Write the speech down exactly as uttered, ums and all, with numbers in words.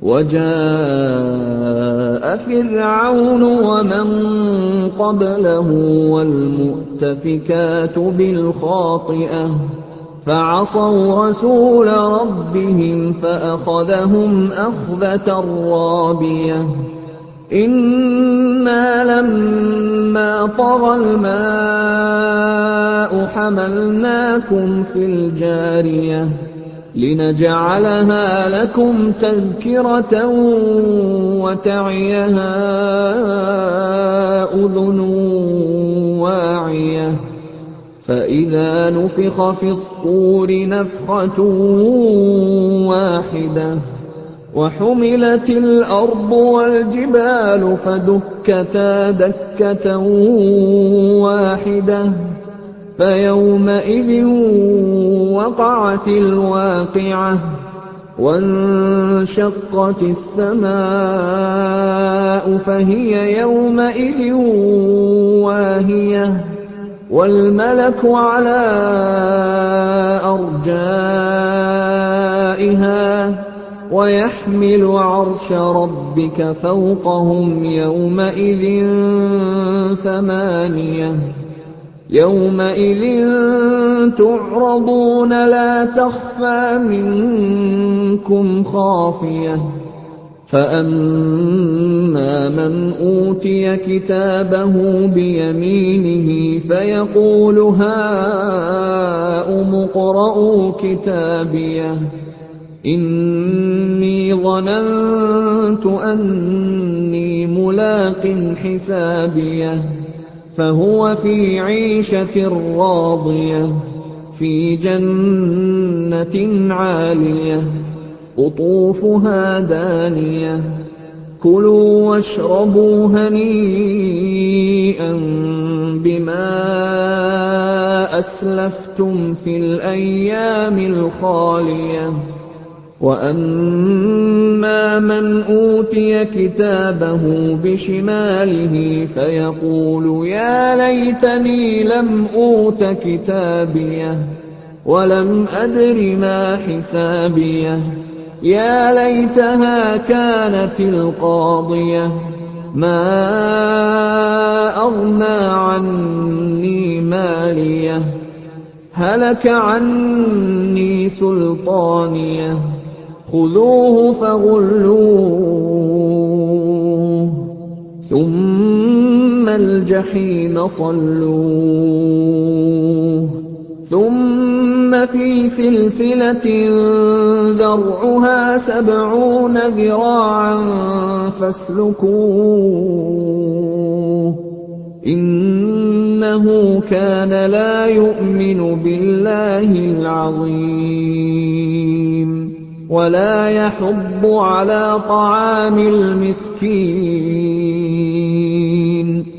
وَجَاءَ فِرْعَوْنُ وَمَن قَبْلَهُ وَالْمُؤْتَفِكَاتُ بِالْخَاطِئَةِ فَعَصَوْا رَسُولَ رَبِّهِمْ فَأَخَذَهُمْ أَخْذَةً رَّابِيَةً إِنَّا لَمَّا طَغَى الْمَاءُ حَمَلْنَاكُمْ فِي الْجَارِيَةِ لِنَجْعَلَهَا لَكُمْ تَذْكِرَةً وَتَعِيَهَا أُذُنٌ وَاعِيَةٌ فَإِذَا نُفِخَ فِي الصُّورِ نَفْخَةٌ وَاحِدَةٌ وَحُمِلَتِ الْأَرْضُ وَالْجِبَالُ فَدُكَّتَا دَكَّةً وَاحِدَةً فَيَوْمَئِذٍ وَقَعَتِ الْوَاقِعَةُ وَانشَقَّتِ السَّمَاءُ فَهِيَ يَوْمَئِذٍ وَاهِيَةٌ وَالْمَلَكُ عَلَىٰ أَرْجَائِهَا وَيَحْمِلُ عَرْشَ رَبِّكَ فَوْقَهُمْ يَوْمَئِذٍ ثَمَانِيَةٌ يَوْمَئِذٍ تُعْرَضُونَ لَا تَخْفَىٰ مِنكُمْ خَافِيَةٌ فَأَمَّا مَنْ أُوتِيَ كِتَابَهُ بِيَمِينِهِ فَيَقُولُ هَاؤُمُ اقْرَءُوا كِتَابِيَهْ إِنِّي ظَنَنتُ أَنِّي مُلَاقٍ حِسَابِيَهْ فَهُوَ فِي عِيشَةٍ رَّاضِيَةٍ فِي جَنَّةٍ عَالِيَةٍ قُطُوفُهَا دَانِيَةٌ كُلُوا وَاشْرَبُوا هَنِيئًا بِمَا أَسْلَفْتُمْ فِي الْأَيَّامِ الْخَالِيَةِ وَأَمَّا مَنْ أُوتِيَ كِتَابَهُ بِشِمَالِهِ فَيَقُولُ يَا لَيْتَنِي لَمْ أُوتَ كِتَابِيَهْ وَلَمْ أَدْرِ مَا حِسَابِيَهْ يَا لَيْتَهَا كَانَتِ الْقَاضِيَةَ مَا أَغْنَىٰ عَنِّي مَالِيَهْ هَلَكَ عَنِّي سُلْطَانِيَهْ خُذُوهُ فَغُلُّوهُ ثُمَّ الْجَحِيمَ صَلُّوهُ ثُمَّ فِي سِلْسِلَةٍ ذَرْعُهَا سَبْعُونَ ذِرَاعًا فَاسْلُكُوهُ إِنَّهُ كَانَ لَا يُؤْمِنُ بِاللَّهِ الْعَظِيمِ وَلَا يَحُضُّ عَلَىٰ طَعَامِ الْمِسْكِينِ